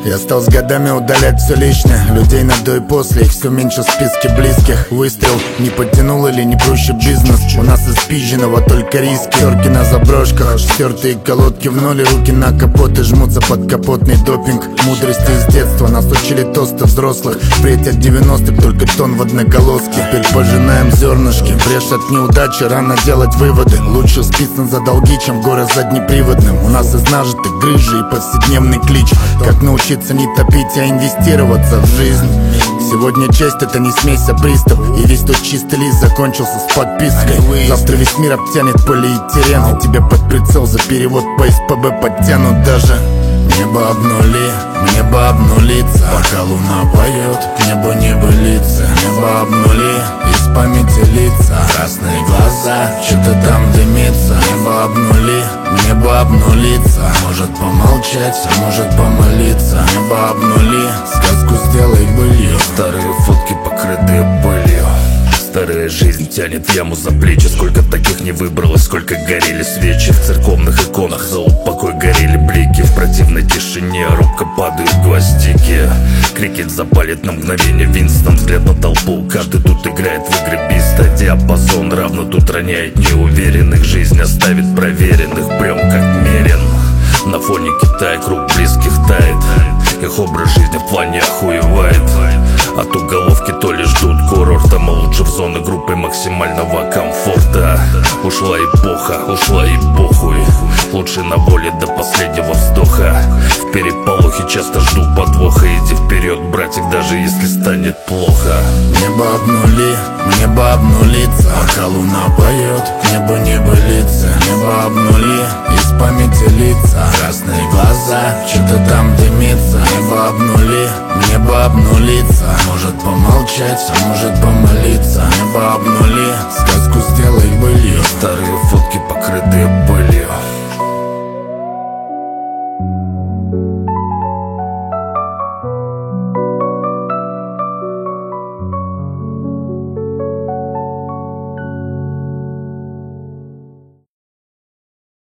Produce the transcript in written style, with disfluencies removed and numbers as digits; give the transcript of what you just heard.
Я стал с годами удалять все лишнее, людей на до и после, их все меньше в списке близких. Выстрел не подтянул или не проще бизнес. У нас из пизженого только риски. Терки на заброшках, стертые колодки в ноль, руки на капот и жмутся под капотный допинг. Мудрости из детства нас учили тосты взрослых. Впредь от 90-х только тон в одноголоске. Теперь пожинаем зернышки, брешь от неудачи, рано делать выводы. Лучше списано за долги, чем горы заднеприводным. У нас из нажитых грыжи и повседневный клич. Как научиться не топить, а инвестироваться в жизнь. Сегодня честь — это не смесь, а приступ. И весь тот чистый лист закончился с подпиской. Завтра весь мир обтянет полиэтилен, и тебя под прицел за перевод по СПБ подтянут даже. Небо обнулится, пока луна поет, к небу небылицы. Небо обнули, из памяти лица, красные глаза, что-то там дымится. Небо обнулится, может помолчать, а может помолиться. Небо обнули, сказку сделай былью. Старые фотки покрытые пылью. Старая жизнь тянет в яму за плечи. Сколько таких не выбралось, сколько горели свечи. В церковных иконах за упокой горели блики. В противной тишине робко падают гвоздики. Крикет запалит на мгновение Винстон. Взгляд на толпу, каждый тут играет в игры биста. Диапазон равно тут роняет неуверенных. Жизнь оставит проверенных прям как мерен. На фоне Китая круг близких тает. Их образ жизни в плане охуевает. От уголовки то ли ждут курорта, мы лучше в зоны группы максимального комфорта. Ушла эпоха, ушла и похуй. Лучше на воле до последнего вздоха. В переполохе часто жду подвоха. Иди вперед, братик, даже если станет плохо. Небо обнулится, пока луна поет, к небу небылицы. Небо обнули, из памяти лица, красные глаза, что-то там дымится. Небо обнулится, может помолчать, а может помолиться. Небо обнули, сказку сделай былью. Старые фотки покрытые пылью.